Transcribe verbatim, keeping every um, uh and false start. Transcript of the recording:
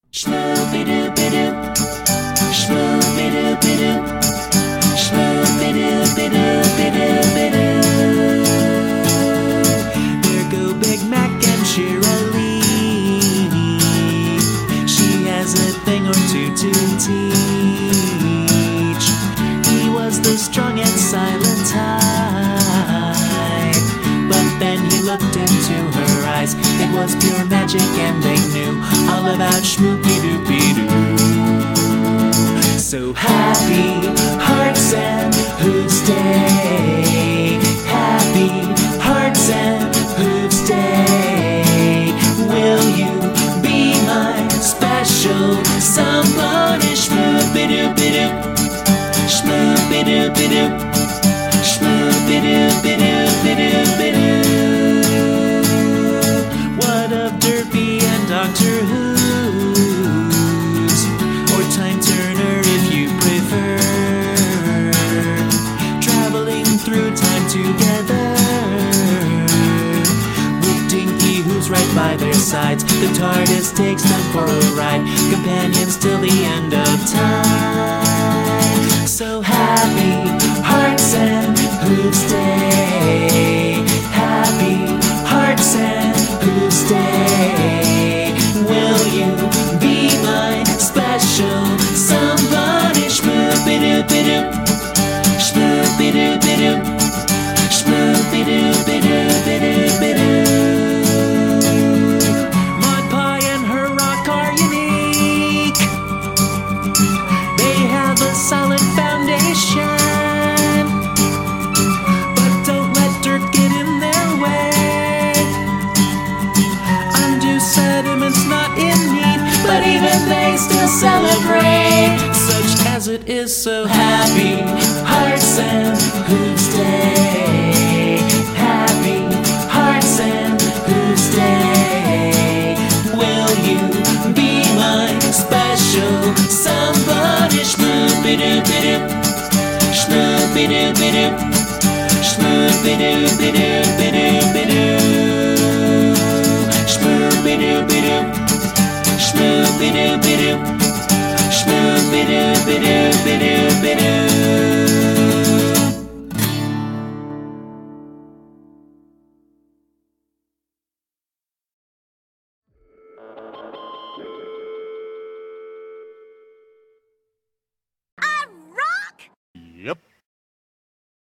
Shmoo-be-doo-be-doo. Shmoo-be-doo-be-doo. Shmoo-be-doo-be-doo-be-doo-be-doo. There go Big Mac and Shirley. She has a thing or two to teach. He was the strong and silent type, but then he looked into her eyes. It was pure magic and they knew all about Shmoo-be-doo-be-doo. So happy hearts and hooves day. Happy hearts and hooves day. Will you be my special somebody? Shmoo-be-doo-be-doo. Shmoo-be-doo-be-doo. Shmoo-be-doo-be-doo-be-doo-be-doo. What of Derpy and Doctor Who's, or Time Turner if you prefer, traveling through time together with Dinky who's right by their sides. The TARDIS takes them for a ride, companions till the end of time. So happy hearts and hooves day. Happy hearts and whose day. Will you be my special somebody? Shmoo-be-doo-be-doo. Shmoo-be-doo-be-doo. Shmoo-be-doo-be-doo-be-doo-be-doo. Maud Pie and her rock are unique. They have a solid foundation, but don't let dirt get in their way. Undue sediment's not in need, but even they still celebrate. Such as it is, so happy hearts and hooves day. Happy hearts and hooves day. Will you be my special somebody? Shmoo-be-doo-be-doo. Shmoo-be-doo-be-doo. Shmoo-be-doo-be-doo-be-doo-be-doo. Shmoo-be-doo-be-doo. Shmoo-be-doo-be-doo. Shmoo-be-doo-be-doo-be-doo-be-doo.